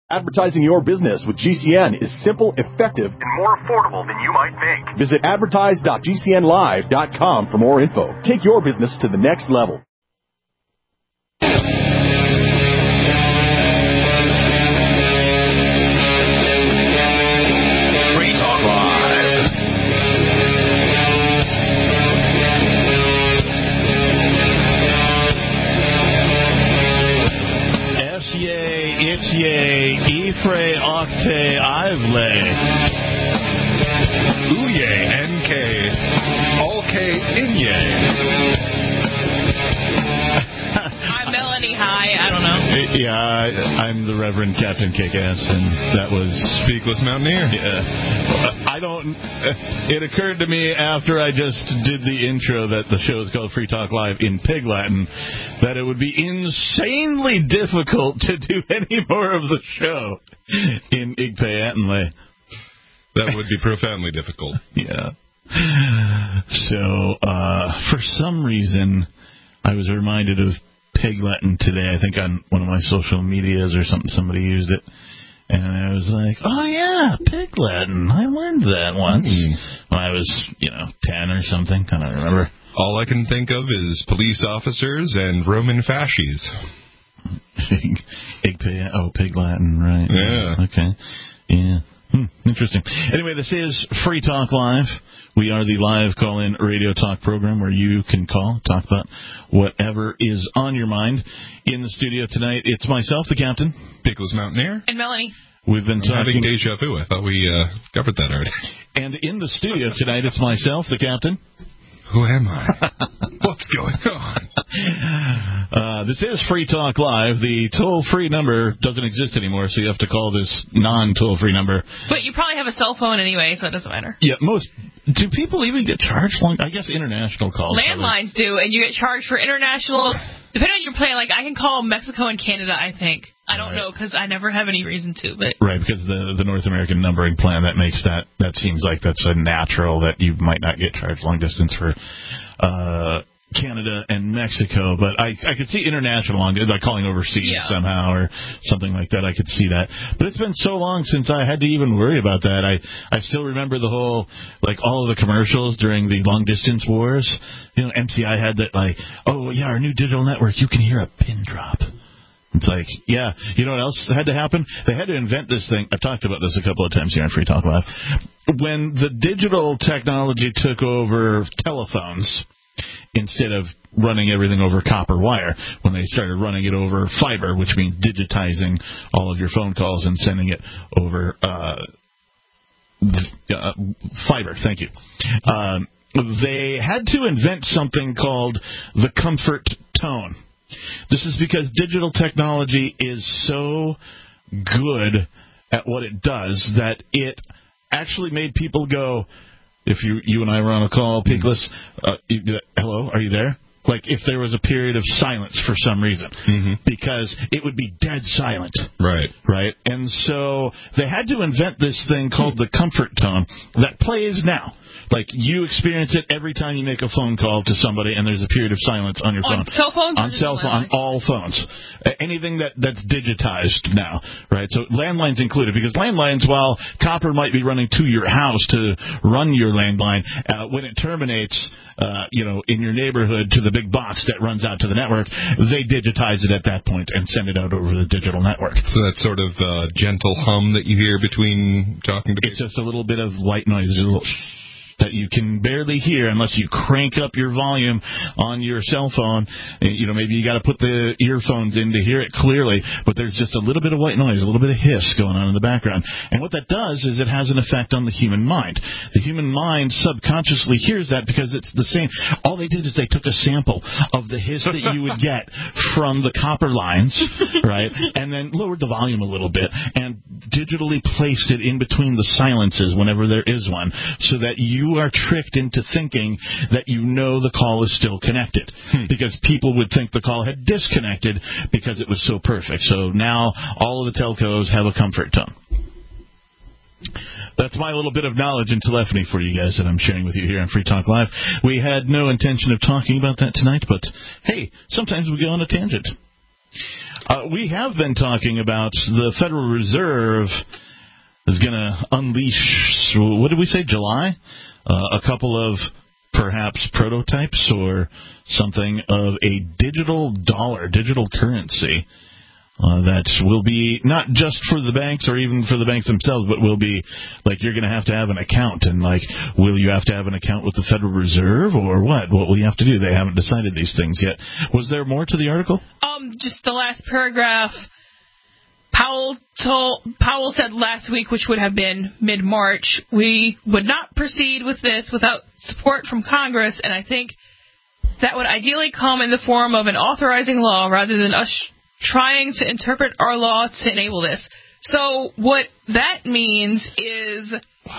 Advertising your business with GCN is simple, effective, and more affordable than you might think. Visit advertise.gcnlive.com for more info. Take your business to the next level. Free Talk Live. Yay, it's yay, Ifre Octe Ivle. Ooye, NK, Alke Inye. I'm Melanie, hi, I don't know. Yeah, I'm the Reverend Captain Kick-Ass, and that was... Speakless Mountaineer. Yeah. I don't... It occurred to me after I just did the intro that the show is called Free Talk Live in Pig Latin, that it would be insanely difficult to do any more of the show in Igpayatanle. That would be profoundly difficult. Yeah. So, for some reason, I was reminded of Pig Latin today. I think on one of my social medias or something, somebody used it. And I was like, oh, yeah, Pig Latin. I learned that once when I was, 10 or something. I don't remember. All I can think of is police officers and Roman fasces. Pig Latin, right. Yeah. Okay. Yeah. Interesting. Anyway, this is Free Talk Live. We are the live call-in radio talk program where you can call, talk about whatever is on your mind. In the studio tonight, it's myself, the Captain. Speakless Mountaineer. And Melanie. We've been talking... having deja vu. I thought we covered that already. And in the studio tonight, it's myself, the Captain. Who am I? What's going on? This is Free Talk Live. The toll-free number doesn't exist anymore, so you have to call this non-toll-free number. But you probably have a cell phone anyway, so it doesn't matter. Yeah, do people even get charged? I guess international calls. Landlines do, and you get charged for international... Depending on your plan, I can call Mexico and Canada, I think. I don't know, because I never have any reason to. But right, because the North American numbering plan, that makes that seems like that's a natural that you might not get charged long distance for Canada and Mexico. But I could see international, like calling overseas somehow or something like that. I could see that. But it's been so long since I had to even worry about that. I still remember the whole, all of the commercials during the long-distance wars. MCI had that, our new digital network, you can hear a pin drop. It's like, yeah, you know what else had to happen? They had to invent this thing. I've talked about this a couple of times here on Free Talk Live. When the digital technology took over telephones, instead of running everything over copper wire, when they started running it over fiber, which means digitizing all of your phone calls and sending it over fiber, thank you. They had to invent something called the comfort tone. This is because digital technology is so good at what it does that it actually made people go, if you and I were on a call, Peakless, hello, are you there? If there was a period of silence for some reason, because it would be dead silent. Right. Right? And so they had to invent this thing called the comfort tone that plays now. You experience it every time you make a phone call to somebody and there's a period of silence on your phone. On cell phones? On all phones. Anything that's digitized now, right? So landlines included, because landlines, while copper might be running to your house to run your landline, when it terminates, in your neighborhood to the big box that runs out to the network, they digitize it at that point and send it out over the digital network. So that sort of gentle hum that you hear between talking to people? It's just a little bit of white noise, a little that you can barely hear unless you crank up your volume on your cell phone. Maybe you got to put the earphones in to hear it clearly, but there's just a little bit of white noise, a little bit of hiss going on in the background. And what that does is it has an effect on the human mind. The human mind subconsciously hears that because it's the same. All they did is they took a sample of the hiss that you would get from the copper lines, right, and then lowered the volume a little bit and digitally placed it in between the silences whenever there is one, so that you are tricked into thinking that the call is still connected, because people would think the call had disconnected because it was so perfect. So now all of the telcos have a comfort tone. That's my little bit of knowledge and telephony for you guys that I'm sharing with you here on Free Talk Live. We had no intention of talking about that tonight, but hey, sometimes we go on a tangent. We have been talking about the Federal Reserve is going to unleash, what did we say, July? A couple of perhaps prototypes or something of a digital dollar, digital currency that will be not just for the banks or even for the banks themselves, but will be like you're going to have an account. And like, will you have to have an account with the Federal Reserve or what? What will you have to do? They haven't decided these things yet. Was there more to the article? Just the last paragraph. Powell said last week, which would have been mid-March, we would not proceed with this without support from Congress, and I think that would ideally come in the form of an authorizing law rather than us trying to interpret our law to enable this. So what that means is,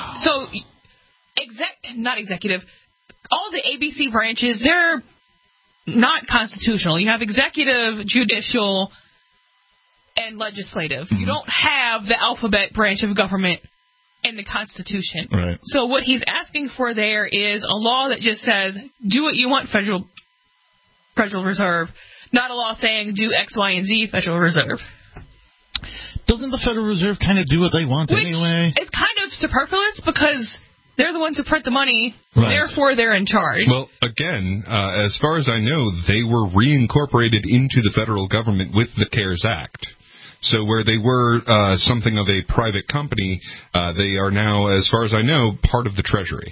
not executive, all the ABC branches, they're not constitutional. You have executive, judicial, and legislative. Mm-hmm. You don't have the alphabet branch of government in the Constitution. Right. So what he's asking for there is a law that just says, do what you want, Federal Reserve, not a law saying do X, Y, and Z, Federal Reserve. Doesn't the Federal Reserve kind of do what they want anyway? It's kind of superfluous because they're the ones who print the money, right. Therefore they're in charge. Well, again, as far as I know, they were reincorporated into the federal government with the CARES Act. So where they were something of a private company, they are now, as far as I know, part of the Treasury.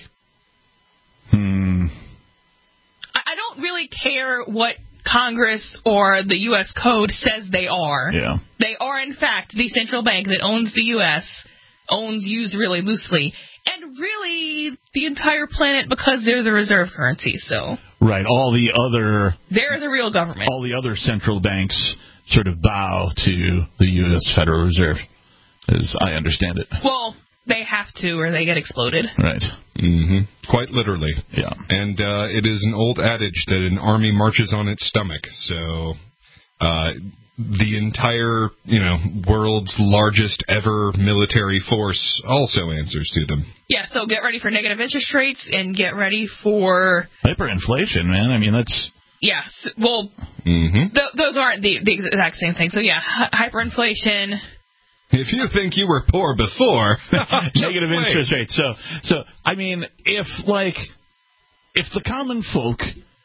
I don't really care what Congress or the U.S. Code says they are. Yeah. They are, in fact, the central bank that owns the U.S., used really loosely, and really the entire planet because they're the reserve currency. So right, they're the real government. All the other central banks sort of bow to the U.S. Federal Reserve, as I understand it. Well, they have to or they get exploded. Right. Mm-hmm. Quite literally. Yeah. And it is an old adage that an army marches on its stomach. So the entire, world's largest ever military force also answers to them. Yeah, so get ready for negative interest rates and get ready for hyperinflation, man. I mean, that's... Yes, well, those aren't the exact same thing. So, yeah, hyperinflation. If you think you were poor before, negative interest rates. So I mean, if the common folk,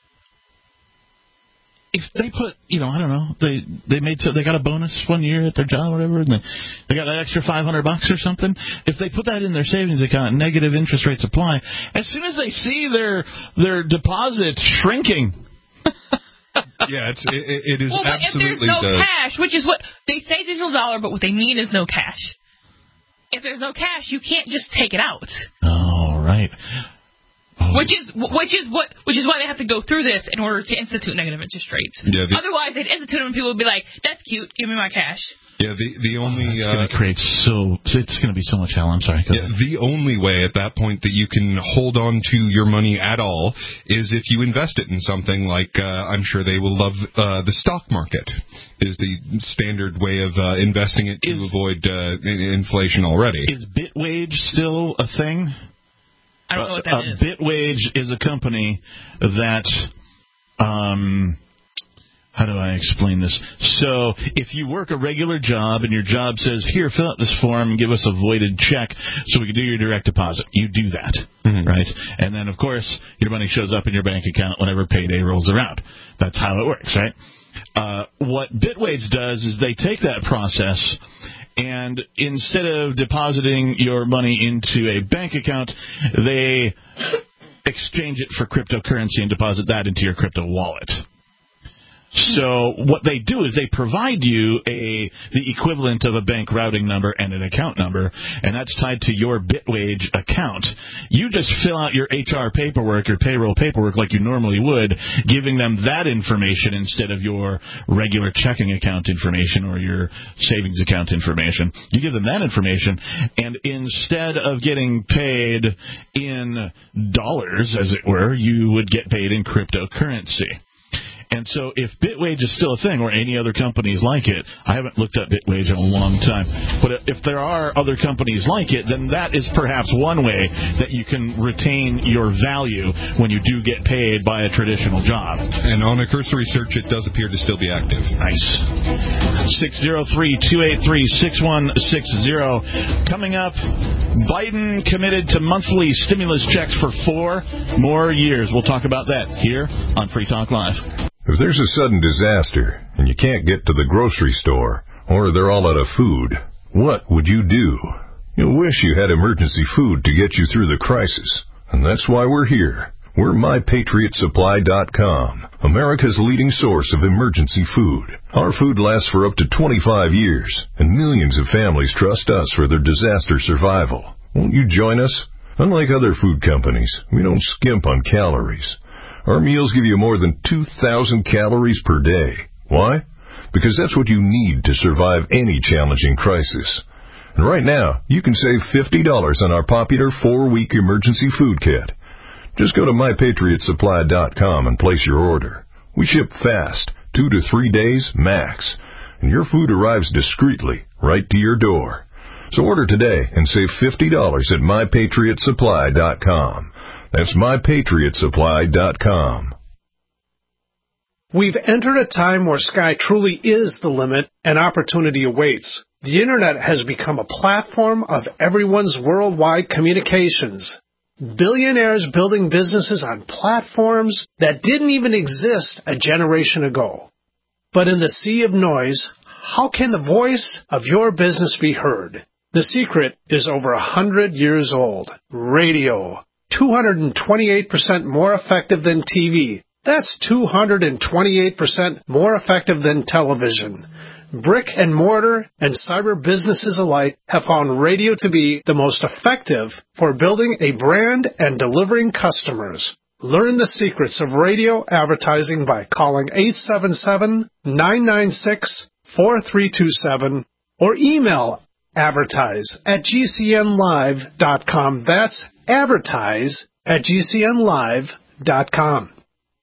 if they put, I don't know, they got a bonus one year at their job or whatever, and they got an extra $500 or something. If they put that in their savings account, negative interest rates apply. As soon as they see their deposit shrinking. Yeah, it is well, but absolutely. If there's no cash, which is what they say, digital dollar, but what they mean is no cash. If there's no cash, you can't just take it out. Oh, right. Oh. Which is why they have to go through this in order to institute negative interest rates. Yeah, otherwise, they'd institute them and people would be like, "That's cute, give me my cash." Yeah, the only it's going to create it's going to be so much hell. I'm sorry. Yeah, the only way at that point that you can hold on to your money at all is if you invest it in something like I'm sure they will love the stock market is the standard way of investing it to avoid inflation already. Is Bitwage still a thing? I don't know what that is. Bitwage is a company that how do I explain this? So if you work a regular job and your job says, here, fill out this form and give us a voided check so we can do your direct deposit, you do that, right? And then, of course, your money shows up in your bank account whenever payday rolls around. That's how it works, right? What Bitwage does is they take that process and instead of depositing your money into a bank account, they exchange it for cryptocurrency and deposit that into your crypto wallet. So what they do is they provide you the equivalent of a bank routing number and an account number, and that's tied to your Bitwage account. You just fill out your HR paperwork, your payroll paperwork like you normally would, giving them that information instead of your regular checking account information or your savings account information. You give them that information, and instead of getting paid in dollars, as it were, you would get paid in cryptocurrency. And so if Bitwage is still a thing, or any other companies like it, I haven't looked at Bitwage in a long time, but if there are other companies like it, then that is perhaps one way that you can retain your value when you do get paid by a traditional job. And on a cursory search, it does appear to still be active. Nice. 603-283-6160. Coming up, Biden committed to monthly stimulus checks for 4 more years. We'll talk about that here on Free Talk Live. If there's a sudden disaster and you can't get to the grocery store, or they're all out of food, what would you do? You'll wish you had emergency food to get you through the crisis. And that's why we're here. We're MyPatriotSupply.com, America's leading source of emergency food. Our food lasts for up to 25 years, and millions of families trust us for their disaster survival. Won't you join us? Unlike other food companies, we don't skimp on calories. Our meals give you more than 2,000 calories per day. Why? Because that's what you need to survive any challenging crisis. And right now, you can save $50 on our popular 4-week emergency food kit. Just go to MyPatriotSupply.com and place your order. We ship fast, 2 to 3 days max, and your food arrives discreetly right to your door. So order today and save $50 at MyPatriotSupply.com. That's MyPatriotSupply.com. We've entered a time where sky truly is the limit and opportunity awaits. The Internet has become a platform of everyone's worldwide communications. Billionaires building businesses on platforms that didn't even exist a generation ago. But in the sea of noise, how can the voice of your business be heard? The secret is over 100 years old. Radio. 228% more effective than TV. That's 228% more effective than television. Brick and mortar and cyber businesses alike have found radio to be the most effective for building a brand and delivering customers. Learn the secrets of radio advertising by calling 877-996-4327 or email advertise@gcnlive.com. That's advertise@gcnlive.com.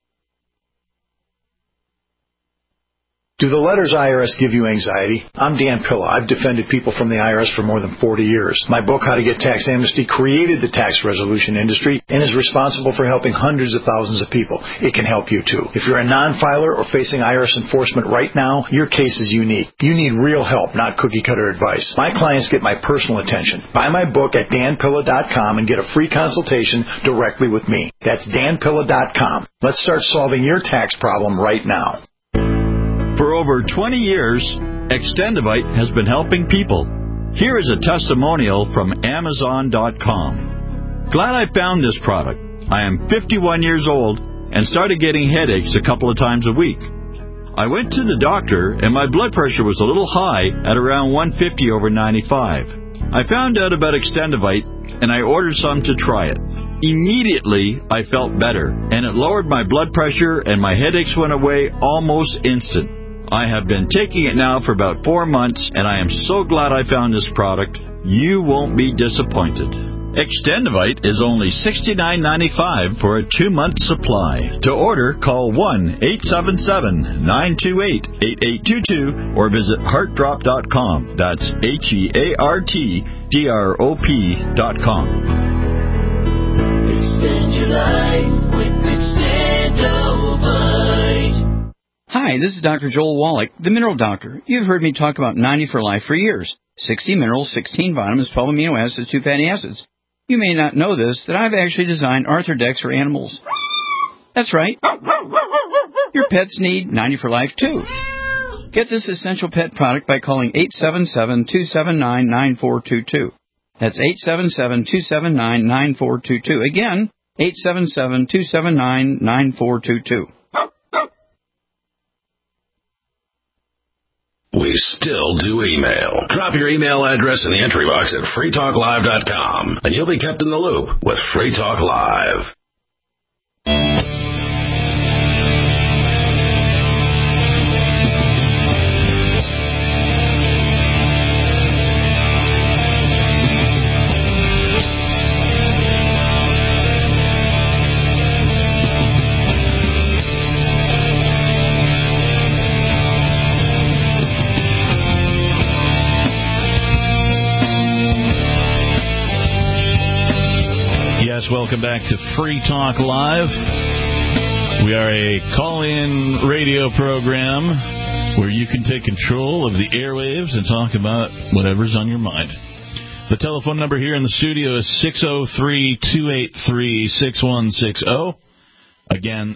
Do the letters IRS give you anxiety? I'm Dan Pilla. I've defended people from the IRS for more than 40 years. My book, How to Get Tax Amnesty, created the tax resolution industry and is responsible for helping hundreds of thousands of people. It can help you too. If you're a non-filer or facing IRS enforcement right now, your case is unique. You need real help, not cookie-cutter advice. My clients get my personal attention. Buy my book at danpilla.com and get a free consultation directly with me. That's danpilla.com. Let's start solving your tax problem right now. For over 20 years, Extendivite has been helping people. Here is a testimonial from Amazon.com. Glad I found this product. I am 51 years old and started getting headaches a couple of times a week. I went to the doctor and my blood pressure was a little high at around 150 over 95. I found out about Extendivite and I ordered some to try it. Immediately, I felt better, and it lowered my blood pressure and my headaches went away almost instant. I have been taking it now for about 4 months, and I am so glad I found this product. You won't be disappointed. Extendivite is only $69.95 for a 2-month supply. To order, call 1-877-928-8822 or visit heartdrop.com. That's HEARTDROP.com. Extend your life with Extendivite. Hi, this is Dr. Joel Wallach, the Mineral Doctor. You've heard me talk about 90 for Life for years. 60 minerals, 16 vitamins, 12 amino acids, 2 fatty acids. You may not know this, that I've actually designed Arthrodex for animals. That's right. Your pets need 90 for Life, too. Get this essential pet product by calling 877-279-9422. That's 877-279-9422. Again, 877-279-9422. We still do email. Drop your email address in the entry box at freetalklive.com, and you'll be kept in the loop with Free Talk Live. Yes, welcome back to Free Talk Live. We are a call-in radio program where you can take control of the airwaves and talk about whatever's on your mind. The telephone number here in the studio is 603-283-6160. Again,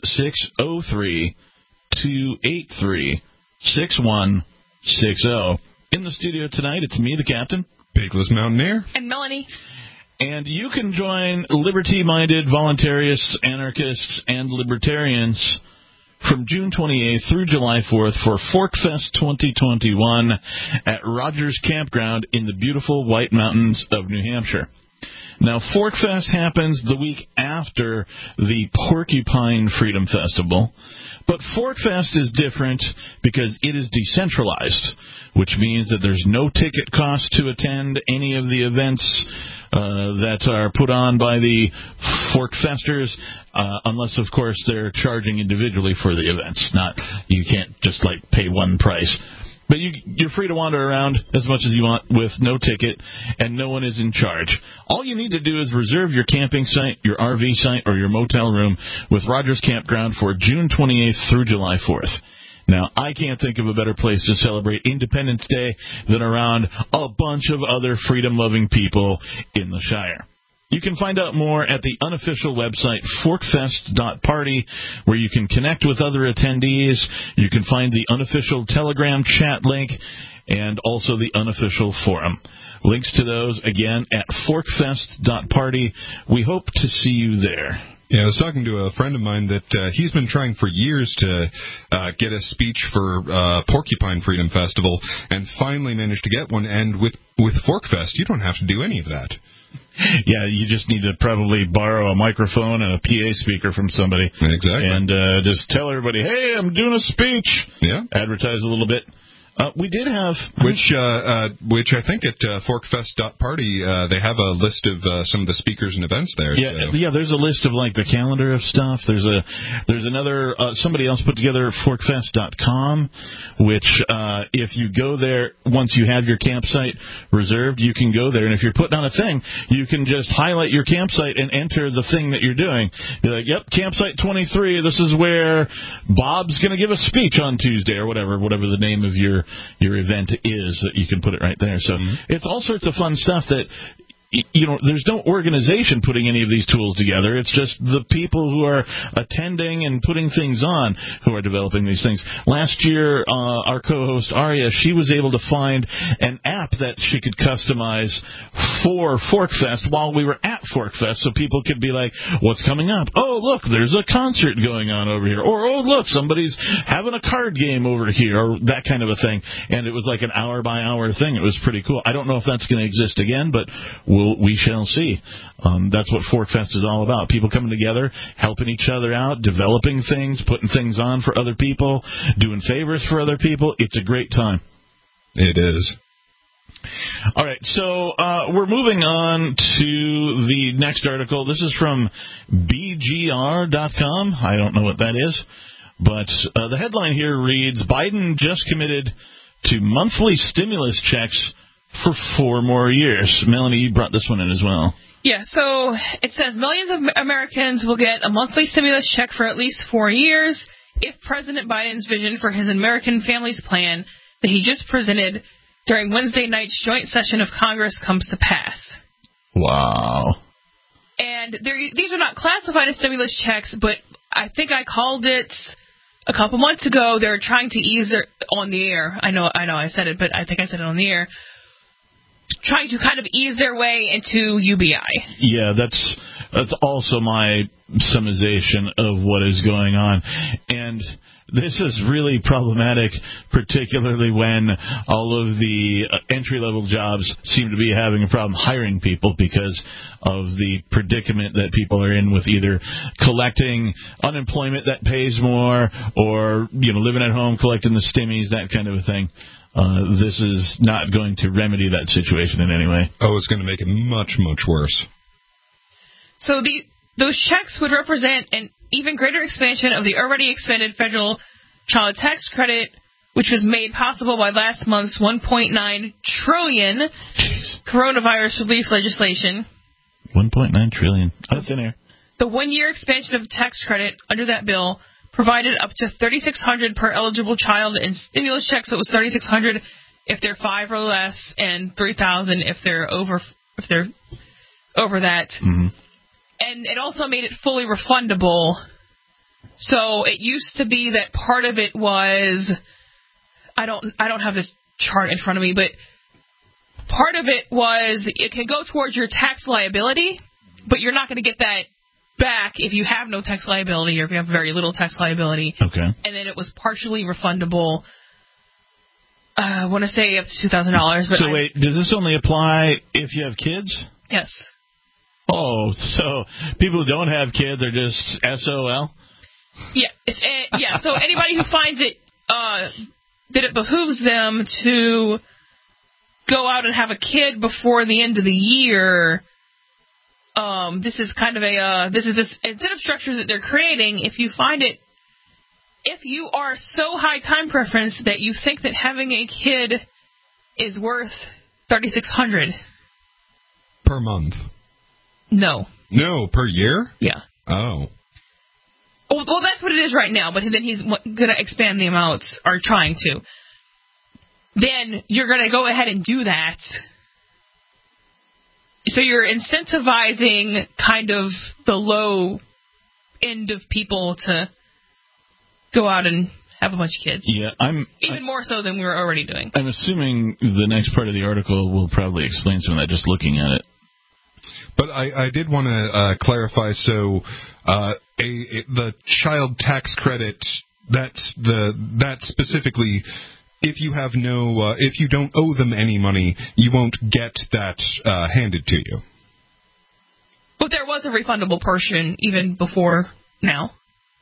603-283-6160. In the studio tonight, it's me, the captain. Pigless Mountaineer. And Melanie. And you can join liberty-minded voluntarists, anarchists, and libertarians from June 28th through July 4th for ForkFest 2021 at Rogers Campground in the beautiful White Mountains of New Hampshire. Now, ForkFest happens the week after the Porcupine Freedom Festival, but ForkFest is different because it is decentralized, which means that there's no ticket cost to attend any of the events that are put on by the ForkFesters, unless, of course, they're charging individually for the events. You can't just, pay one price. But you're free to wander around as much as you want with no ticket, and no one is in charge. All you need to do is reserve your camping site, your RV site, or your motel room with Rogers Campground for June 28th through July 4th. Now, I can't think of a better place to celebrate Independence Day than around a bunch of other freedom-loving people in the Shire. You can find out more at the unofficial website, forkfest.party, where you can connect with other attendees. You can find the unofficial Telegram chat link and also the unofficial forum. Links to those, again, at forkfest.party. We hope to see you there. Yeah, I was talking to a friend of mine that he's been trying for years to get a speech for Porcupine Freedom Festival and finally managed to get one. And with ForkFest, you don't have to do any of that. Yeah, you just need to probably borrow a microphone and a PA speaker from somebody. Exactly. And just tell everybody, hey, I'm doing a speech. Yeah. Advertise a little bit. We did have... Which I think at forkfest.party, they have a list of some of the speakers and events there. Yeah, there's a list of, the calendar of stuff. There's another... somebody else put together forkfest.com, which if you go there, once you have your campsite reserved, you can go there. And if you're putting on a thing, you can just highlight your campsite and enter the thing that you're doing. You're like, yep, campsite 23, this is where Bob's going to give a speech on Tuesday, or whatever the name of your event is, that you can put it right there. So It's all sorts of fun stuff that, there's no organization putting any of these tools together. It's just the people who are attending and putting things on who are developing these things. Last year, our co-host, Aria, she was able to find an app that she could customize for ForkFest while we were at ForkFest, so people could be like, what's coming up? Oh, look, there's a concert going on over here. Or, oh, look, somebody's having a card game over here, or that kind of a thing. And it was like an hour-by-hour thing. It was pretty cool. I don't know if that's going to exist again, but we shall see. That's what ForkFest is all about. People coming together, helping each other out, developing things, putting things on for other people, doing favors for other people. It's a great time. It is. All right, so we're moving on to the next article. This is from BGR.com. I don't know what that is, but the headline here reads, Biden just committed to monthly stimulus checks for 4 more years. Melanie, you brought this one in as well. Yeah, so it says millions of Americans will get a monthly stimulus check for at least 4 years if President Biden's vision for his American Families Plan that he just presented during Wednesday night's joint session of Congress comes to pass. Wow. And these are not classified as stimulus checks, but I think I called it a couple months ago. They're trying to ease on the air. I know I said it, but I think I said it on the air. Trying to kind of ease their way into UBI. Yeah, that's also my summarization of what is going on. And this is really problematic, particularly when all of the entry-level jobs seem to be having a problem hiring people because of the predicament that people are in with either collecting unemployment that pays more or, living at home, collecting the stimmies, that kind of a thing. This is not going to remedy that situation in any way. Oh, it's going to make it much, much worse. So those checks would represent an even greater expansion of the already expanded federal child tax credit, which was made possible by last month's $1.9 trillion coronavirus relief legislation. $1.9 trillion. Out of thin air. The 1-year expansion of tax credit under that bill provided up to $3,600 per eligible child in stimulus checks. So it was $3,600 if they're 5 or less, and $3,000 if they're over that. Mm-hmm. And it also made it fully refundable. So it used to be that part of it was, I don't have the chart in front of me, but part of it was it can go towards your tax liability, but you're not going to get that back if you have no tax liability or if you have very little tax liability. Okay. And then it was partially refundable. I want to say up to $2,000. So wait, does this only apply if you have kids? Yes. Oh, so people who don't have kids are just SOL? Yeah. Yeah. So anybody who finds it that it behooves them to go out and have a kid before the end of the year, this is kind of this incentive structure that they're creating. If you find it, if you are so high time preference that you think that having a kid is worth $3,600 per month. No, per year. Yeah. Oh. Well, that's what it is right now. But then he's going to expand the amounts, or trying to. Then you're going to go ahead and do that. So you're incentivizing kind of the low end of people to go out and have a bunch of kids. Yeah, even more so than we were already doing. I'm assuming the next part of the article will probably explain some of that just looking at it. But I did want to clarify. So the child tax credit, that's specifically, if you have if you don't owe them any money, you won't get that handed to you. But there was a refundable portion even before now.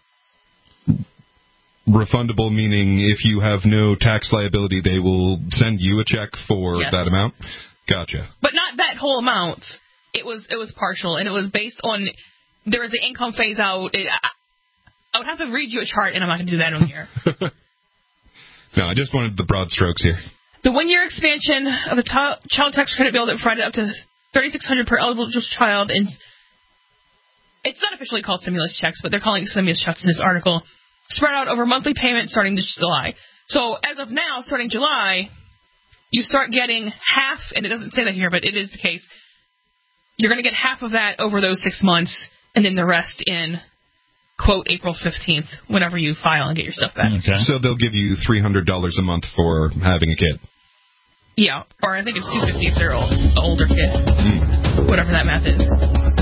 Refundable meaning if you have no tax liability, they will send you a check for that amount? Gotcha. But not that whole amount. It was partial, and it was based on, there was the income phase out. I would have to read you a chart, and I'm not going to do that on here. No, I just wanted the broad strokes here. The 1-year expansion of the child tax credit bill that provided up to $3,600 per eligible child, and it's not officially called stimulus checks, but they're calling it stimulus checks in this article, spread out over monthly payments starting this July. So as of now, starting July, you start getting half, and it doesn't say that here, but it is the case. You're going to get half of that over those 6 months, and then the rest in, quote, April 15th, whenever you file and get your stuff back. Okay. So they'll give you $300 a month for having a kid. Yeah, or I think it's $250 if they're an older kid, whatever that math is.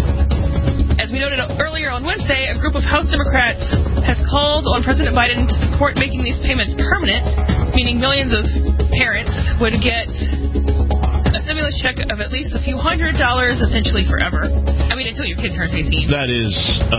As we noted earlier on Wednesday, a group of House Democrats has called on President Biden to support making these payments permanent, meaning millions of parents would get a stimulus check of at least a few $100, essentially forever. I mean, until your kid turns 18. That is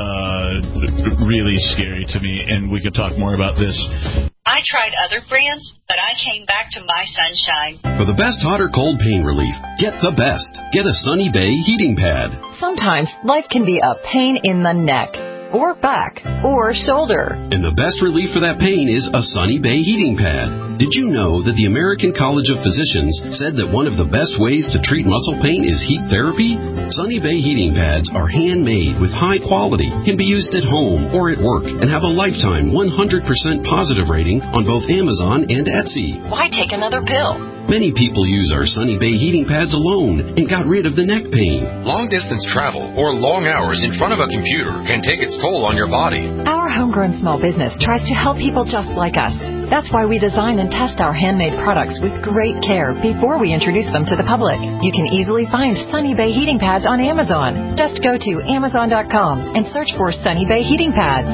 really scary to me, and we could talk more about this. I tried other brands, but I came back to My Sunshine. For the best hot or cold pain relief, get the best. Get a Sunny Bay heating pad. Sometimes life can be a pain in the neck, or back, or shoulder. And the best relief for that pain is a Sunny Bay heating pad. Did you know that the American College of Physicians said that one of the best ways to treat muscle pain is heat therapy? Sunny Bay heating pads are handmade with high quality, can be used at home or at work, and have a lifetime 100% positive rating on both Amazon and Etsy. Why take another pill? Many people use our Sunny Bay heating pads alone and got rid of the neck pain. Long-distance travel or long hours in front of a computer can take its toll on your body. Our homegrown small business tries to help people just like us. That's why we design and test our handmade products with great care before we introduce them to the public. You can easily find Sunny Bay heating pads on Amazon. Just go to Amazon.com and search for Sunny Bay heating pads.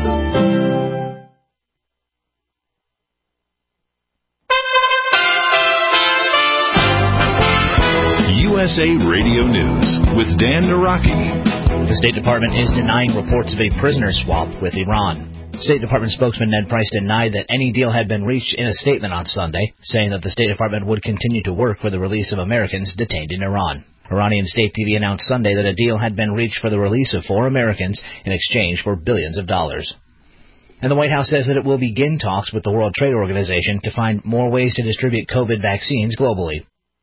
USA Radio News with Dan Naraki. The State Department is denying reports of a prisoner swap with Iran. State Department spokesman Ned Price denied that any deal had been reached in a statement on Sunday, saying that the State Department would continue to work for the release of Americans detained in Iran. Iranian state TV announced Sunday that a deal had been reached for the release of 4 Americans in exchange for billions of dollars. And the White House says that it will begin talks with the World Trade Organization to find more ways to distribute COVID vaccines globally.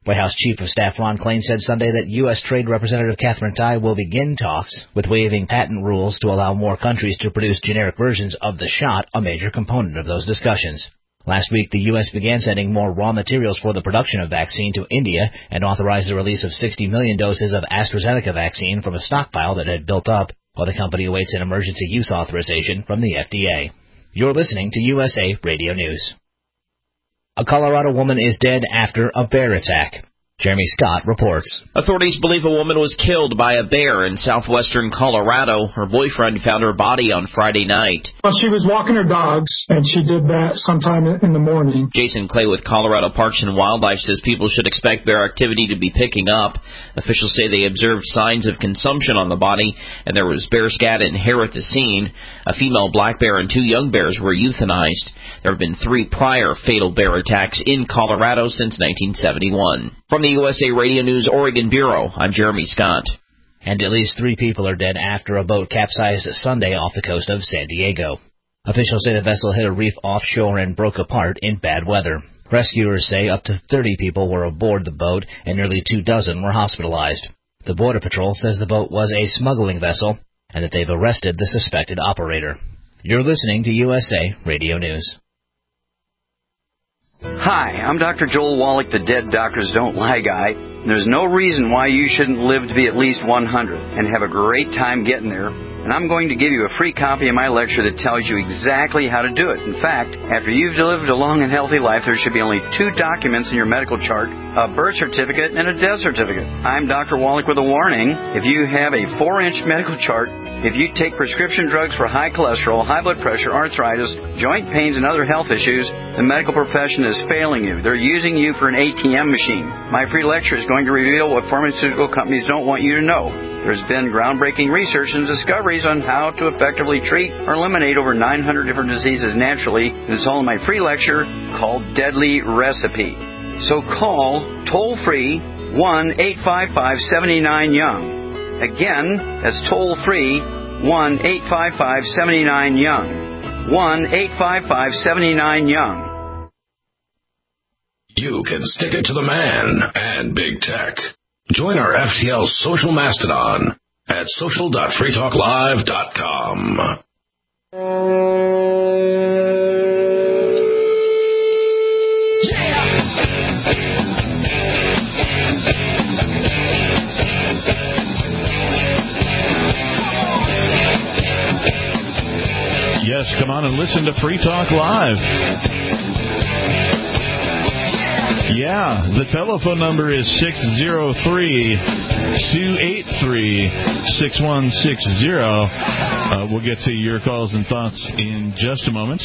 White House Chief of Staff Ron Klain said Sunday that U.S. Trade Representative Catherine Tai will begin talks with waiving patent rules to allow more countries to produce generic versions of the shot, a major component of those discussions. Last week, the U.S. began sending more raw materials for the production of vaccine to India and authorized the release of 60 million doses of AstraZeneca vaccine from a stockpile that had built up, while the company awaits an emergency use authorization from the FDA. You're listening to USA Radio News. A Colorado woman is dead after a bear attack. Jeremy Scott reports. Authorities believe a woman was killed by a bear in southwestern Colorado. Her boyfriend found her body on Friday night. Well, she was walking her dogs, and she did that sometime in the morning. Jason Clay with Colorado Parks and Wildlife says people should expect bear activity to be picking up. Officials say they observed signs of consumption on the body, and there was bear scat and hair at the scene. A female black bear and 2 young bears were euthanized. There have been 3 prior fatal bear attacks in Colorado since 1971. From the USA Radio News Oregon Bureau, I'm Jeremy Scott. And at least 3 people are dead after a boat capsized Sunday off the coast of San Diego. Officials say the vessel hit a reef offshore and broke apart in bad weather. Rescuers say up to 30 people were aboard the boat and nearly 24 were hospitalized. The Border Patrol says the boat was a smuggling vessel and that they've arrested the suspected operator. You're listening to USA Radio News. Hi, I'm Dr. Joel Wallach, the Dead Doctors Don't Lie guy. There's no reason why you shouldn't live to be at least 100 and have a great time getting there. And I'm going to give you a free copy of my lecture that tells you exactly how to do it. In fact, after you've lived a long and healthy life, there should be only 2 documents in your medical chart, a birth certificate and a death certificate. I'm Dr. Wallach with a warning. If you have a 4-inch medical chart, if you take prescription drugs for high cholesterol, high blood pressure, arthritis, joint pains, and other health issues, the medical profession is failing you. They're using you for an ATM machine. My free lecture is going to reveal what pharmaceutical companies don't want you to know. There's been groundbreaking research and discoveries on how to effectively treat or eliminate over 900 different diseases naturally. It's all in my free lecture called Deadly Recipe. So call toll-free 1-855-79-YOUNG. Again, that's toll-free 1-855-79-YOUNG. 1-855-79-YOUNG. You can stick it to the man and big tech. Join our FTL social mastodon at social.freetalklive.com. Yes, come on and listen to Free Talk Live. Yeah, the telephone number is 603-283-6160. We'll get to your calls and thoughts in just a moment.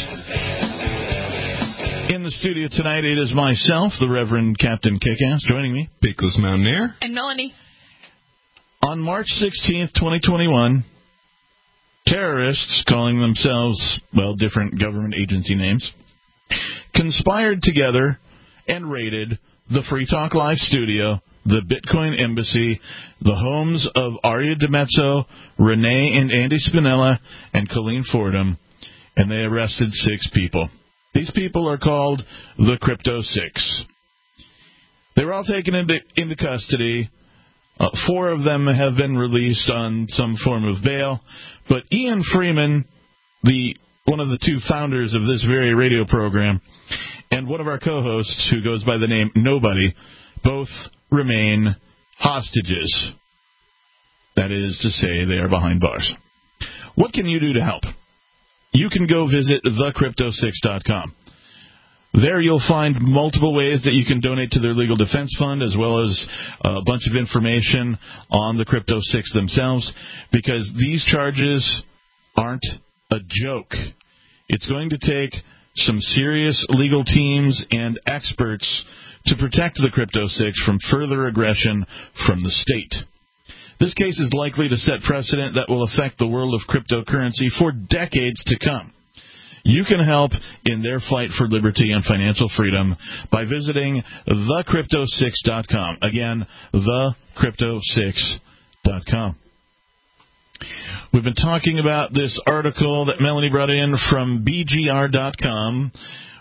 In the studio tonight, it is myself, the Reverend Captain Kickass, joining me. Peakless Mountaineer. And Melanie. On March 16th, 2021, terrorists, calling themselves, well, different government agency names, conspired together and raided the Free Talk Live studio, the Bitcoin Embassy, the homes of Aria DiMezzo, Renee and Andy Spinella, and Colleen Fordham, and they arrested 6 people. These people are called the Crypto Six. They were all taken into custody. 4 of them have been released on some form of bail, but Ian Freeman, one of the 2 founders of this very radio program, and one of our co-hosts, who goes by the name Nobody, both remain hostages. That is to say, they are behind bars. What can you do to help? You can go visit thecrypto6.com. There you'll find multiple ways that you can donate to their legal defense fund, as well as a bunch of information on the Crypto 6 themselves, because these charges aren't a joke. It's going to take some serious legal teams and experts to protect the Crypto 6 from further aggression from the state. This case is likely to set precedent that will affect the world of cryptocurrency for decades to come. You can help in their fight for liberty and financial freedom by visiting thecrypto6.com. Again, thecrypto6.com. We've been talking about this article that Melanie brought in from BGR.com,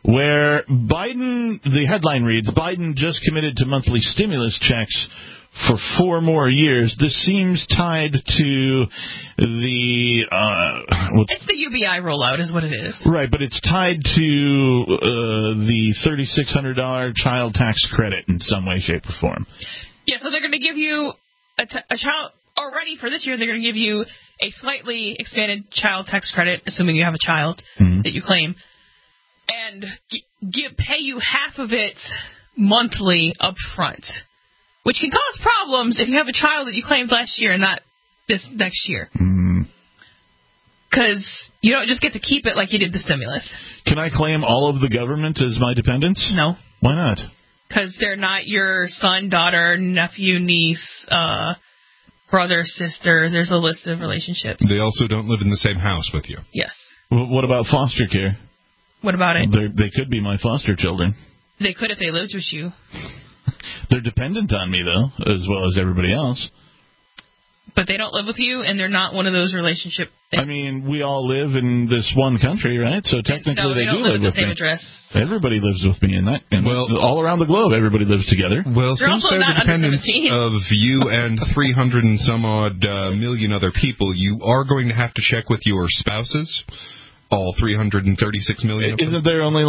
where Biden, the headline reads, Biden just committed to monthly stimulus checks for 4 more years. This seems tied to the... it's the UBI rollout is what it is. Right, but it's tied to the $3,600 child tax credit in some way, shape, or form. Yeah, so they're going to give you a child... Already for this year, they're going to give you a slightly expanded child tax credit, assuming you have a child that you claim, and pay you half of it monthly up front, which can cause problems if you have a child that you claimed last year and not this next year. Because you don't just get to keep it like you did the stimulus. Can I claim all of the government as my dependents? No. Why not? Because they're not your son, daughter, nephew, niece, brother, sister. There's a list of relationships. They also don't live in the same house with you. Yes. Well, what about foster care? What about it? They could be my foster children. They could if they lived with you. They're dependent on me, though, as well as everybody else. But they don't live with you, and they're not one of those relationship things. I mean, we all live in this one country, right? So technically they do live at the with same me. address. Everybody lives with me in that. And all around the globe, everybody lives together. Well, You're since also they're not the under dependents 17. of you and 300 and some odd million other people, you are going to have to check with your spouses. All 336 million of them. Isn't there only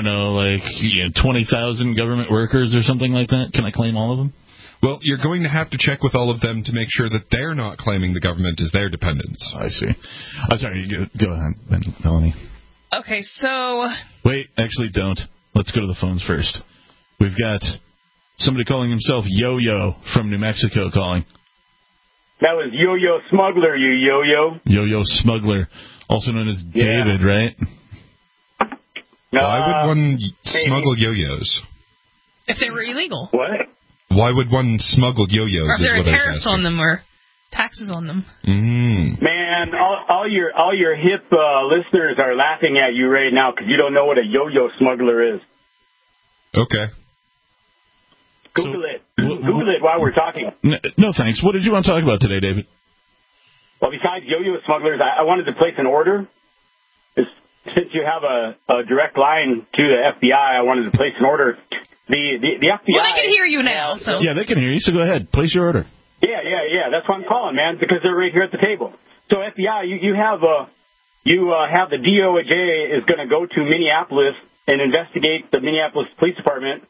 20,000 government workers or something like that? Can I claim all of them? Well, you're going to have to check with all of them to make sure that they're not claiming the government as their dependents. I see. I'm sorry, go ahead, Melanie. Okay, so... Wait, actually don't. Let's go to the phones first. We've got somebody calling himself Yo-Yo from New Mexico calling. That was Yo-Yo Smuggler, you Yo-Yo. Yo-Yo Smuggler, also known as David, right? Why would one smuggle yo-yos? If they were illegal. What? Why would one smuggle yo-yos? Or if there are tariffs on them or taxes on them. Man, all your hip listeners are laughing at you right now because you don't know what a yo-yo smuggler is. Okay. Google it. Google it while we're talking. No, thanks. What did you want to talk about today, David? Well, besides yo-yo smugglers, I wanted to place an order. Since you have a direct line to the FBI, I wanted to place an order. The FBI... Well, they can hear you now. So. Yeah, they can hear you, so go ahead. Place your order. Yeah. That's why I'm calling, man, because they're right here at the table. So, FBI, you have the DOJ is going to go to Minneapolis and investigate the Minneapolis Police Department.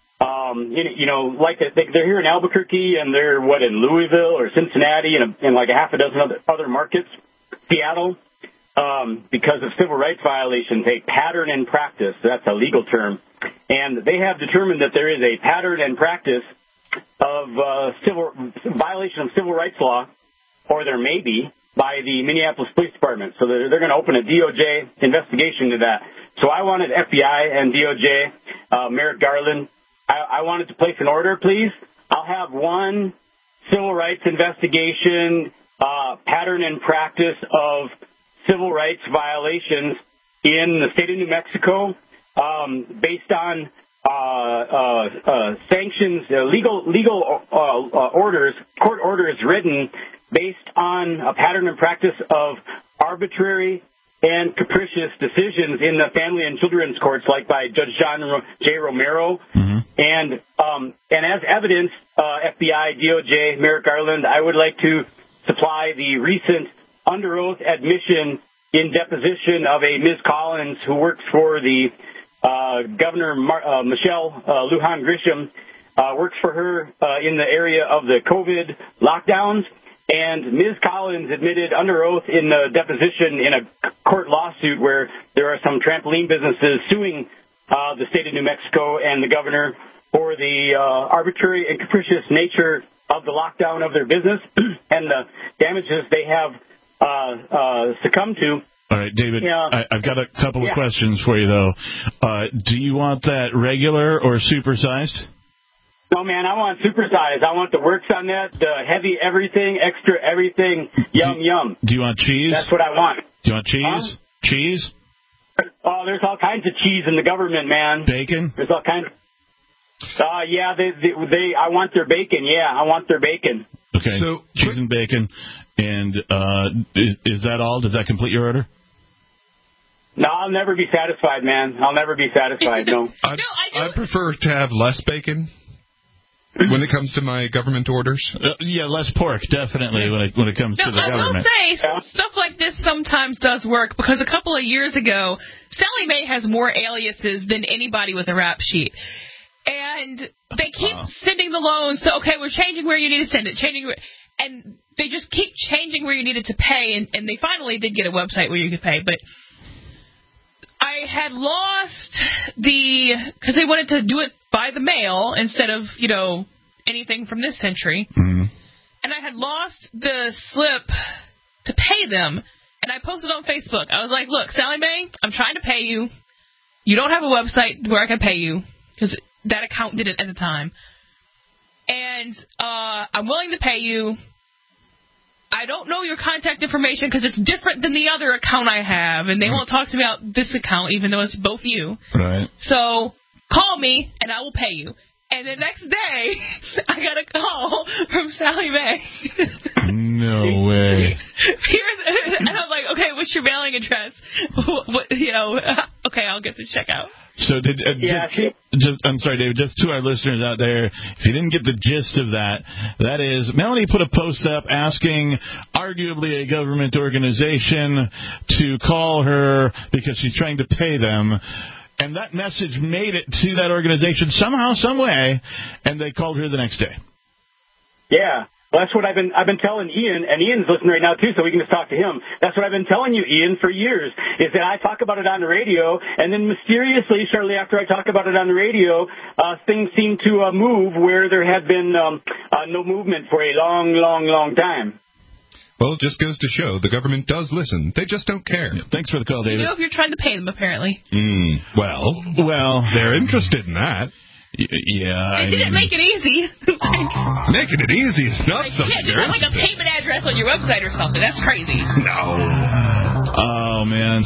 They're here in Albuquerque, and they're, in Louisville or Cincinnati and like a half a dozen other markets, Seattle. Because of civil rights violations, a pattern and practice, that's a legal term, and they have determined that there is a pattern and practice of violation of civil rights law, or there may be, by the Minneapolis Police Department. So they're going to open a DOJ investigation into that. So I wanted FBI and DOJ, Merrick Garland, I wanted to place an order, please. I'll have one civil rights investigation, pattern and practice of civil rights violations in the state of New Mexico, based on sanctions, legal orders, court orders written based on a pattern and practice of arbitrary and capricious decisions in the family and children's courts, like by Judge John J. Romero. And as evidence, FBI, DOJ, Merrick Garland, I would like to supply the recent under oath admission in deposition of a Ms. Collins who works for the Governor Michelle Lujan Grisham, works for her in the area of the COVID lockdowns. And Ms. Collins admitted under oath in the deposition in a court lawsuit where there are some trampoline businesses suing the state of New Mexico and the governor for the arbitrary and capricious nature of the lockdown of their business and the damages they have succumb to. All right, David, I've got a couple of questions for you, though. Do you want that regular or supersized? No, man, I want supersized. I want the works on that, the heavy everything, extra everything, yum. Do you want cheese? That's what I want. Do you want cheese? Huh? Cheese? Oh, there's all kinds of cheese in the government, man. Bacon? There's all kinds of... I want their bacon, I want their bacon. Okay, so cheese and bacon. And is that all? Does that complete your order? No, I'll never be satisfied, man. I'll never be satisfied, no. I prefer to have less bacon when it comes to my government orders. Yeah, less pork, definitely, when it comes to the government. I will say, stuff like this sometimes does work, because a couple of years ago, Sally Mae has more aliases than anybody with a rap sheet. And they keep sending the loans, so, okay, we're changing where you need to send it, and they just keep changing where you needed to pay, and they finally did get a website where you could pay, but I had lost because they wanted to do it by the mail instead of, anything from this century. Mm-hmm. And I had lost the slip to pay them. And I posted on Facebook. I was like, look, Sally Mae, I'm trying to pay you. You don't have a website where I can pay you, because that account did it at the time. And I'm willing to pay you. I don't know your contact information because it's different than the other account I have, and they won't talk to me about this account, even though it's both you. Right. So call me, and I will pay you. And the next day, I got a call from Sally Mae. No way. And I was like, okay, what's your mailing address? Okay, I'll get the check out. So I'm sorry, David, just to our listeners out there, if you didn't get the gist of that is Melanie put a post up asking arguably a government organization to call her because she's trying to pay them. And that message made it to that organization somehow, some way, and they called her the next day. Yeah. Well, that's what I've been telling Ian, and Ian's listening right now too, so we can just talk to him. That's what I've been telling you, Ian, for years, is that I talk about it on the radio, and then mysteriously, shortly after I talk about it on the radio, things seem to move where there had been no movement for a long, long, long time. Well, it just goes to show the government does listen. They just don't care. Yeah, thanks for the call, David. If you're trying to pay them, apparently. Well, they're interested in that. Yeah. They didn't make it easy. Making it easy is not something. You can't just have a payment address on your website or something. That's crazy. No. Oh, man.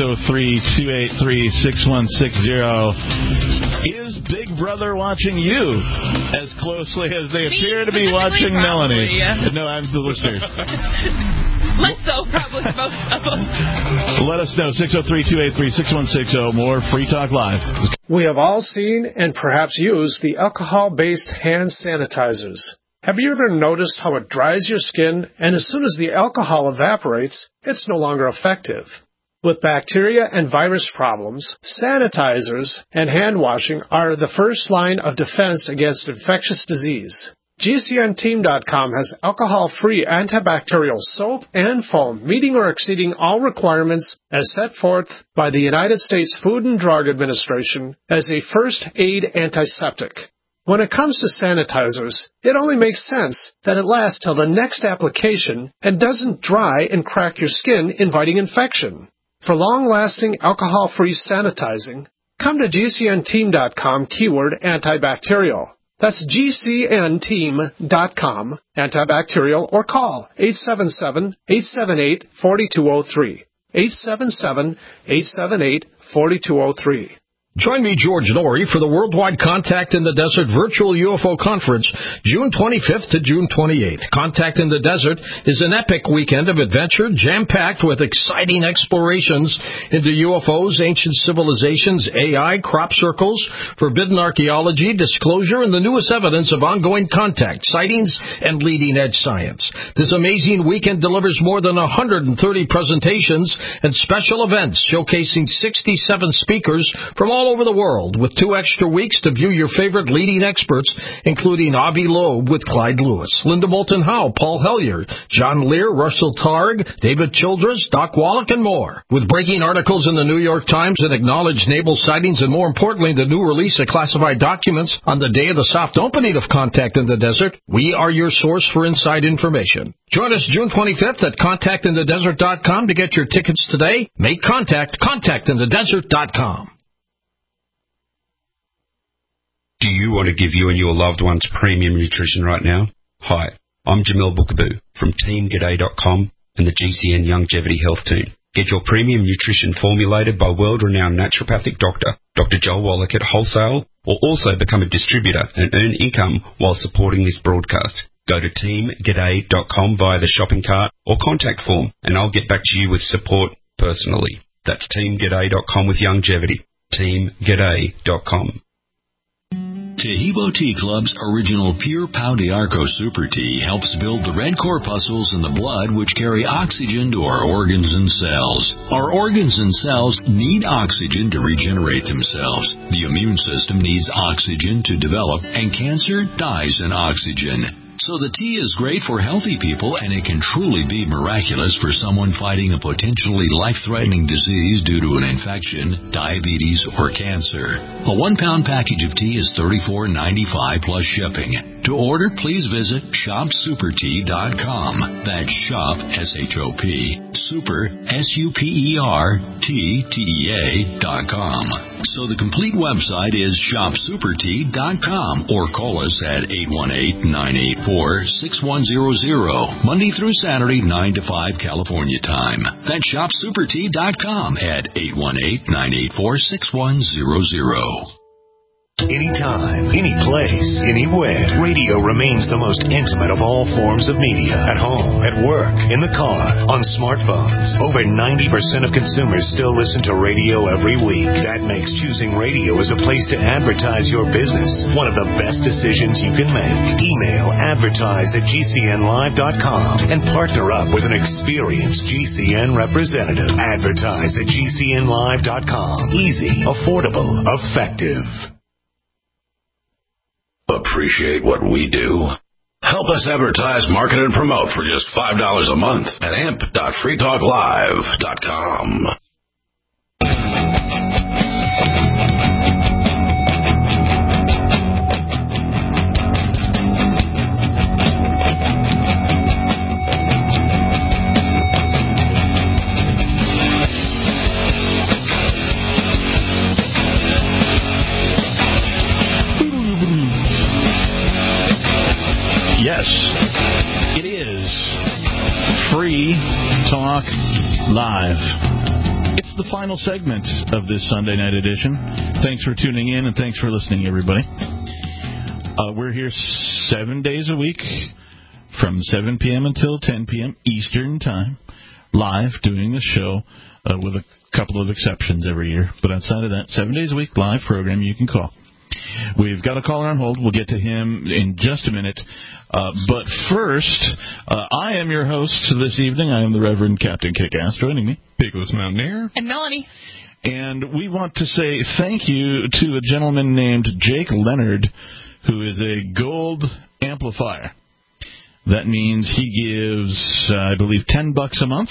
603-283-6160. Is Big Brother watching you as closely as they appear to be watching Melanie? Yeah. No, I'm the listeners. Let's so probably most of them. Let us know. 603-283-6160. More Free Talk Live. We have all seen and perhaps used the alcohol-based hand sanitizers. Have you ever noticed how it dries your skin, and as soon as the alcohol evaporates, it's no longer effective? With bacteria and virus problems, sanitizers and hand washing are the first line of defense against infectious disease. GCNteam.com has alcohol-free antibacterial soap and foam meeting or exceeding all requirements as set forth by the United States Food and Drug Administration as a first aid antiseptic. When it comes to sanitizers, it only makes sense that it lasts till the next application and doesn't dry and crack your skin, inviting infection. For long-lasting alcohol-free sanitizing, come to GCNteam.com keyword antibacterial. That's GCNteam.com, antibacterial, or call 877-878-4203. 877-878-4203. Join me, George Norrie, for the Worldwide Contact in the Desert Virtual UFO Conference, June 25th to June 28th. Contact in the Desert is an epic weekend of adventure, jam-packed with exciting explorations into UFOs, ancient civilizations, AI, crop circles, forbidden archaeology, disclosure, and the newest evidence of ongoing contact, sightings, and leading-edge science. This amazing weekend delivers more than 130 presentations and special events showcasing 67 speakers from all over the world, with 2 extra weeks to view your favorite leading experts, including Avi Loeb with Clyde Lewis, Linda Moulton Howe, Paul Hellyer, John Lear, Russell Targ, David Childress, Doc Wallach, and more. With breaking articles in the New York Times that acknowledge naval sightings and, more importantly, the new release of classified documents on the day of the soft opening of Contact in the Desert, we are your source for inside information. Join us June 25th at contactinthedesert.com to get your tickets today. Make contact, contactinthedesert.com. Do you want to give you and your loved ones premium nutrition right now? Hi, I'm Jamil Bookaboo from TeamGaday.com and the GCN Longevity Health Team. Get your premium nutrition formulated by world-renowned naturopathic doctor, Dr. Joel Wallach at wholesale, or also become a distributor and earn income while supporting this broadcast. Go to TeamGaday.com via the shopping cart or contact form, and I'll get back to you with support personally. That's teamg'day.com with longevity. teamg'day.com. Tahibo Tea Club's original Pure Pau de Arco Super Tea helps build the red corpuscles in the blood which carry oxygen to our organs and cells. Our organs and cells need oxygen to regenerate themselves. The immune system needs oxygen to develop, and cancer dies in oxygen. So the tea is great for healthy people, and it can truly be miraculous for someone fighting a potentially life-threatening disease due to an infection, diabetes, or cancer. A 1-pound package of tea is $34.95 plus shipping. To order, please visit shopsupertea.com. That's shop, S-H-O-P, super, S-U-P-E-R-T-T-E-A.com. So the complete website is shopsupertea.com, or call us at 818-984-6100, Monday through Saturday, 9 to 5 California time. That's shopsupertea.com at 818-984-6100. Anytime, any place, anywhere, radio remains the most intimate of all forms of media. At home, at work, in the car, on smartphones. Over 90% of consumers still listen to radio every week. That makes choosing radio as a place to advertise your business one of the best decisions you can make. Email advertise@gcnlive.com and partner up with an experienced GCN representative. Advertise at gcnlive.com. Easy, affordable, effective. Appreciate what we do? Help us advertise, market, and promote for just $5 a month at amp.freetalklive.com. Yes, it is Free Talk Live. It's the final segment of this Sunday night edition. Thanks for tuning in, and thanks for listening, everybody. We're here 7 days a week from 7 p.m. until 10 p.m. Eastern Time, live, doing the show with a couple of exceptions every year. But outside of that, 7 days a week, live program you can call. We've got a caller on hold. We'll get to him in just a minute. But first, I am your host this evening. I am the Reverend Captain Kickass. Joining me, Peakless Mountaineer. And Melanie. And we want to say thank you to a gentleman named Jake Leonard, who is a gold amplifier. That means he gives, I believe, $10 a month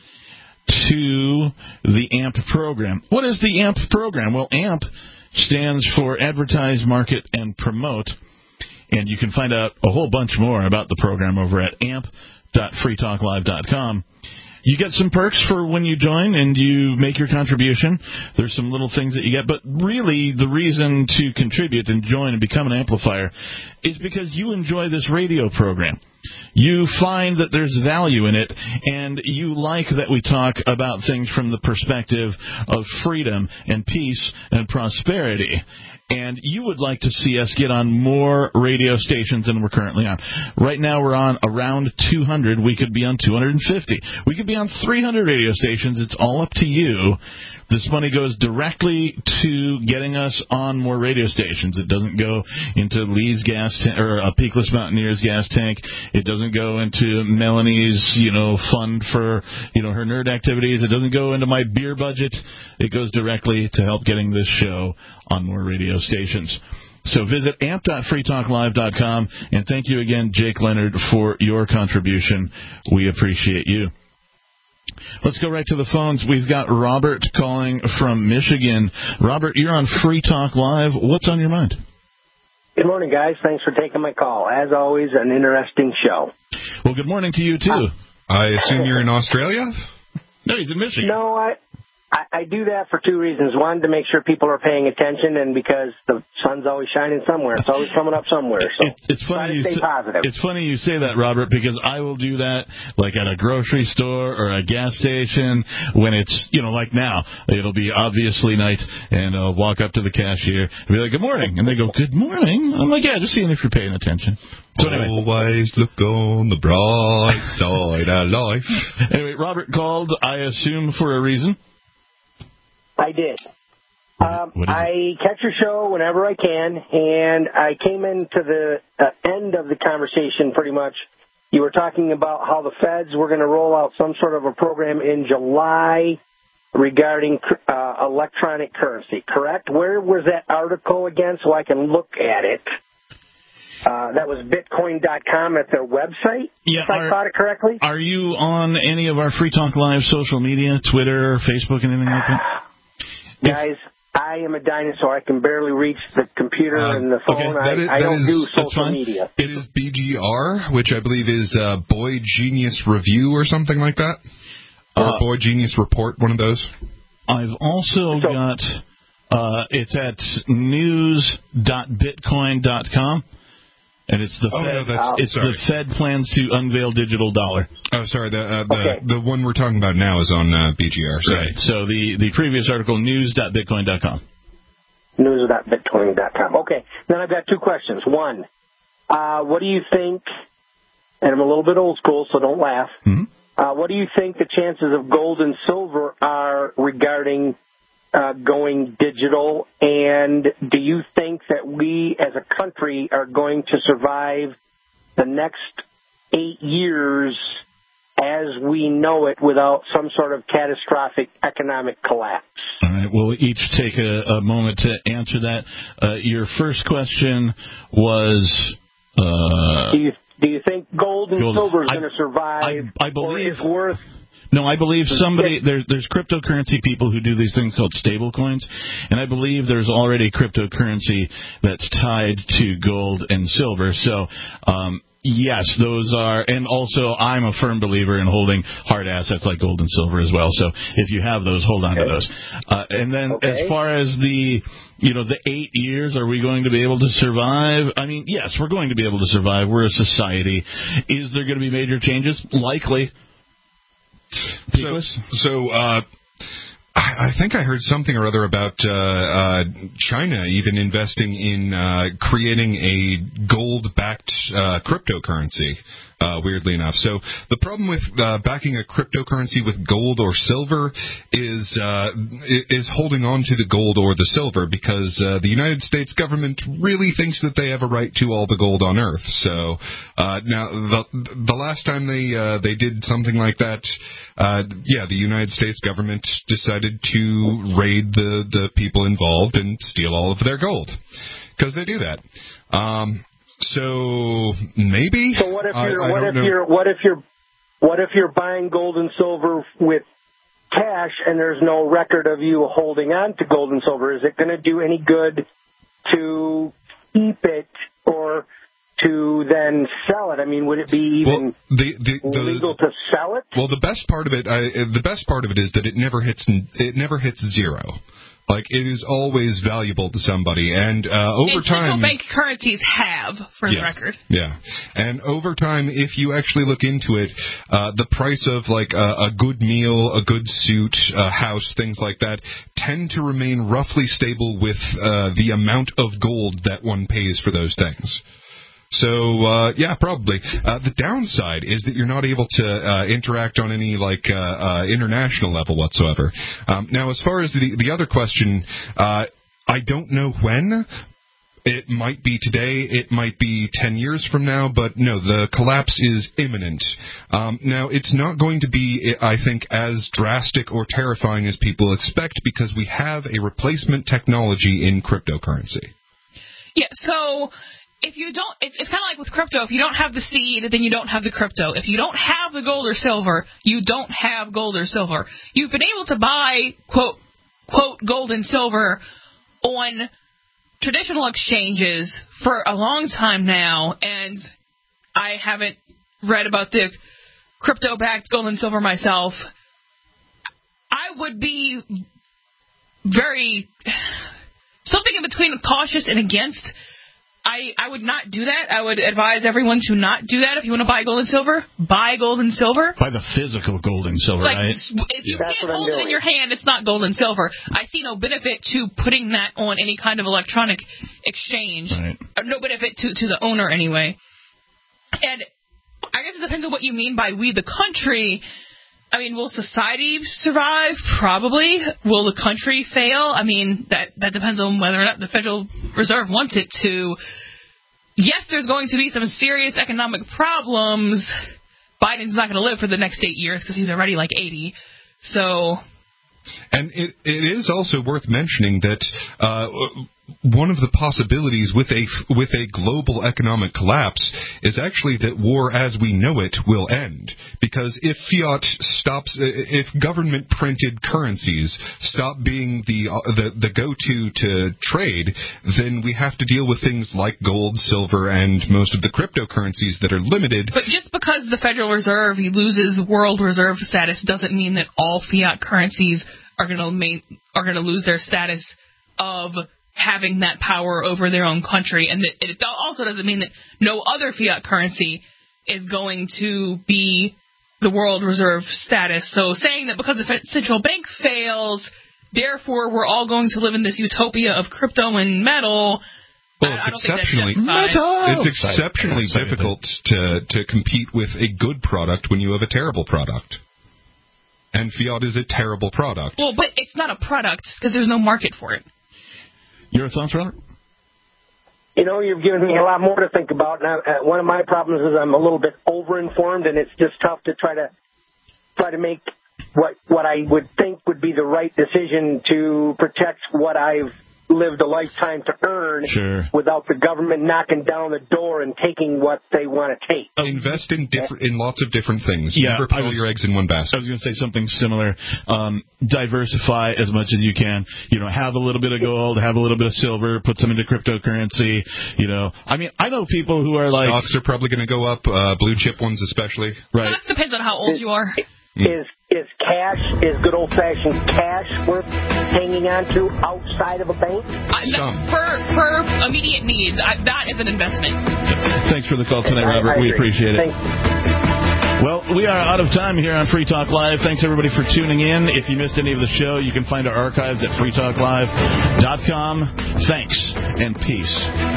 to the AMP program. What is the AMP program? Well, AMP stands for Advertise, Market, and Promote. And you can find out a whole bunch more about the program over at amp.freetalklive.com. You get some perks for when you join and you make your contribution. There's some little things that you get. But really, the reason to contribute and join and become an amplifier is because you enjoy this radio program. You find that there's value in it, and you like that we talk about things from the perspective of freedom and peace and prosperity. And you would like to see us get on more radio stations than we're currently on. Right now we're on around 200. We could be on 250. We could be on 300 radio stations. It's all up to you. This money goes directly to getting us on more radio stations. It doesn't go into Lee's gas tank or a Peakless Mountaineer's gas tank. It doesn't go into Melanie's, fund for, her nerd activities. It doesn't go into my beer budget. It goes directly to help getting this show on more radio stations. So visit amp.freetalklive.com, and thank you again, Jake Leonard, for your contribution. We appreciate you. Let's go right to the phones. We've got Robert calling from Michigan. Robert, you're on Free Talk Live. What's on your mind? Good morning, guys. Thanks for taking my call. As always, an interesting show. Well, good morning to you, too. I assume you're in Australia? No, he's in Michigan. No, I do that for two reasons. One, to make sure people are paying attention, and because the sun's always shining somewhere. It's always coming up somewhere. So it's funny you stay positive. It's funny you say that, Robert, because I will do that like at a grocery store or a gas station when it's, like now. It'll be obviously night, and I'll walk up to the cashier and be like, good morning. And they go, good morning. I'm like, yeah, just seeing if you're paying attention. So anyway. Always look on the bright side of life. Anyway, Robert called, I assume, for a reason. I did. I catch your show whenever I can, and I came into the end of the conversation pretty much. You were talking about how the feds were going to roll out some sort of a program in July regarding electronic currency, correct? Where was that article again so I can look at it? That was Bitcoin.com at their website, if I caught it correctly. Are you on any of our Free Talk Live social media, Twitter, Facebook, anything like that? Guys, I am a dinosaur. I can barely reach the computer and the phone. Okay. I don't do social media. It is BGR, which I believe is Boy Genius Review or something like that. Or Boy Genius Report, one of those. I've also got, it's at news.bitcoin.com. And it's the the Fed plans to unveil digital dollar. Oh, sorry. The one we're talking about now is on BGR. Sorry. Right. So the previous article, news.bitcoin.com. News.bitcoin.com. Okay. Then I've got two questions. One, what do you think, and I'm a little bit old school, so don't laugh. Mm-hmm. What do you think the chances of gold and silver are regarding going digital, and do you think that we as a country are going to survive the next 8 years as we know it without some sort of catastrophic economic collapse? All right, we'll each take a moment to answer that. Your first question was... Do you think gold and silver is going to survive, I believe, or is worth... No, I believe there's cryptocurrency people who do these things called stable coins, and I believe there's already cryptocurrency that's tied to gold and silver. So, yes, those are, and also I'm a firm believer in holding hard assets like gold and silver as well. So if you have those, hold on to those. And then as far as the 8 years, are we going to be able to survive? I mean, yes, we're going to be able to survive. We're a society. Is there going to be major changes? Likely. I think I heard something or other about China even investing in creating a gold-backed cryptocurrency, weirdly enough. So the problem with backing a cryptocurrency with gold or silver is holding on to the gold or the silver, because the United States government really thinks that they have a right to all the gold on Earth. So now the last time they did something like that, the United States government decided to raid the people involved and steal all of their gold, because they do that. So maybe. So what if you're buying gold and silver with cash and there's no record of you holding on to gold and silver? Is it going to do any good to keep it or to then sell it? I mean, would it be even legal to sell it? Well, the best part of it is that it never hits zero. Like, it is always valuable to somebody, and over time... central bank currencies have, for the record. Yeah, and over time, if you actually look into it, the price of, like, a good meal, a good suit, a house, things like that, tend to remain roughly stable with the amount of gold that one pays for those things. So, probably. The downside is that you're not able to interact on any, international level whatsoever. Now, as far as the other question, I don't know when. It might be today, it might be 10 years from now, but no, the collapse is imminent. Now, it's not going to be, I think, as drastic or terrifying as people expect, because we have a replacement technology in cryptocurrency. Yeah, so... If you don't, it's kind of like with crypto. If you don't have the seed, then you don't have the crypto. If you don't have the gold or silver, you don't have gold or silver. You've been able to buy, quote, gold and silver on traditional exchanges for a long time now, and I haven't read about the crypto-backed gold and silver myself. I would be something in between cautious and against. I would not do that. I would advise everyone to not do that. If you want to buy gold and silver, buy gold and silver. Buy the physical gold and silver, right? If you can't hold it in your hand, it's not gold and silver. I see no benefit to putting that on any kind of electronic exchange. Right. No benefit to the owner anyway. And I guess it depends on what you mean by we the country. I mean, will society survive? Probably. Will the country fail? I mean, that depends on whether or not the Federal Reserve wants it to. Yes, there's going to be some serious economic problems. Biden's not going to live for the next 8 years because he's already like 80. So. And it is also worth mentioning that one of the possibilities with a global economic collapse is actually that war as we know it will end. Because if fiat stops, if government printed currencies stop being the go-to to trade, then we have to deal with things like gold, silver, and most of the cryptocurrencies that are limited. But just because the Federal Reserve loses world reserve status doesn't mean that all fiat currencies are going to lose their status of having that power over their own country, and it also doesn't mean that no other fiat currency is going to be the world reserve status. So saying that because the central bank fails, therefore we're all going to live in this utopia of crypto and metal. Well, it's exceptionally difficult to compete with a good product when you have a terrible product. And fiat is a terrible product. Well, but it's not a product because there's no market for it. Your thoughts, Robert? You've given me a lot more to think about. Now, one of my problems is I'm a little bit overinformed, and it's just tough to try to make what I would think would be the right decision to protect what I've lived a lifetime to earn without the government knocking down the door and taking what they want to take. Invest in lots of different things. Yeah, never put all your eggs in one basket. I was going to say something similar. Diversify as much as you can. Have a little bit of gold, have a little bit of silver, put some into cryptocurrency. I mean, I know people who are like... Stocks are probably going to go up, blue chip ones especially. Right. That depends on how old you are. Is good old-fashioned cash worth hanging on to outside of a bank? For immediate needs, that is an investment. Thanks for the call tonight, Robert. We appreciate it. Well, we are out of time here on Free Talk Live. Thanks, everybody, for tuning in. If you missed any of the show, you can find our archives at freetalklive.com. Thanks and peace.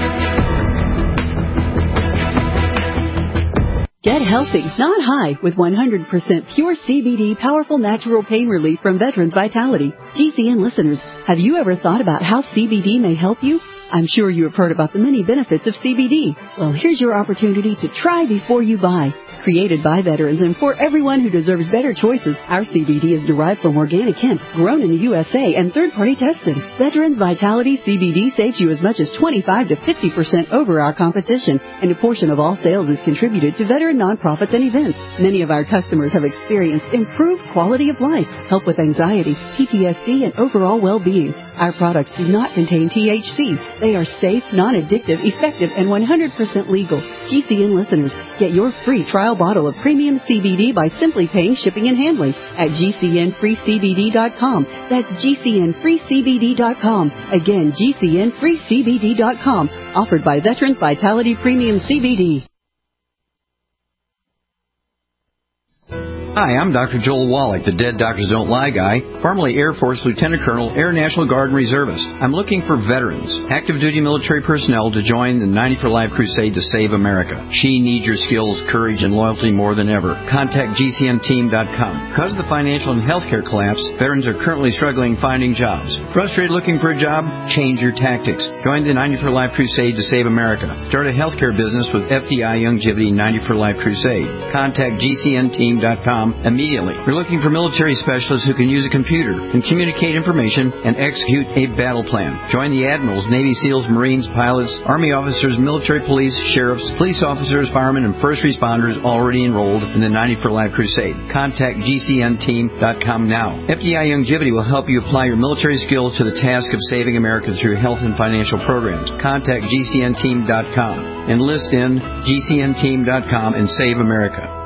Get healthy, not high, with 100% pure CBD powerful natural pain relief from Veterans Vitality. GCN listeners, have you ever thought about how CBD may help you? I'm sure you have heard about the many benefits of CBD. Well, here's your opportunity to try before you buy. Created by veterans and for everyone who deserves better choices, our CBD is derived from organic hemp, grown in the USA, and third-party tested. Veterans Vitality CBD saves you as much as 25 to 50% over our competition, and a portion of all sales is contributed to veteran nonprofits and events. Many of our customers have experienced improved quality of life, help with anxiety, PTSD, and overall well-being. Our products do not contain THC. They are safe, non-addictive, effective, and 100% legal. GCN listeners, get your free trial bottle of premium CBD by simply paying shipping and handling at GCNFreeCBD.com. That's GCNFreeCBD.com. Again, GCNFreeCBD.com. Offered by Veterans Vitality Premium CBD. Hi, I'm Dr. Joel Wallach, the Dead Doctors Don't Lie guy, formerly Air Force Lieutenant Colonel, Air National Guard and Reservist. I'm looking for veterans, active duty military personnel to join the 90 for Life crusade to save America. She needs your skills, courage, and loyalty more than ever. Contact GCNteam.com. Because of the financial and healthcare collapse, veterans are currently struggling finding jobs. Frustrated looking for a job? Change your tactics. Join the 90 for Life crusade to save America. Start a healthcare business with FDI Youngevity 90 for Life crusade. Contact GCNteam.com immediately. We're looking for military specialists who can use a computer and communicate information and execute a battle plan. Join the admirals, Navy SEALs, Marines, pilots, Army officers, military police, sheriffs, police officers, firemen, and first responders already enrolled in the 90 for Life crusade. Contact GCNteam.com now. FDI Youngevity will help you apply your military skills to the task of saving America through health and financial programs. Contact GCNteam.com. Enlist in GCNteam.com and save America.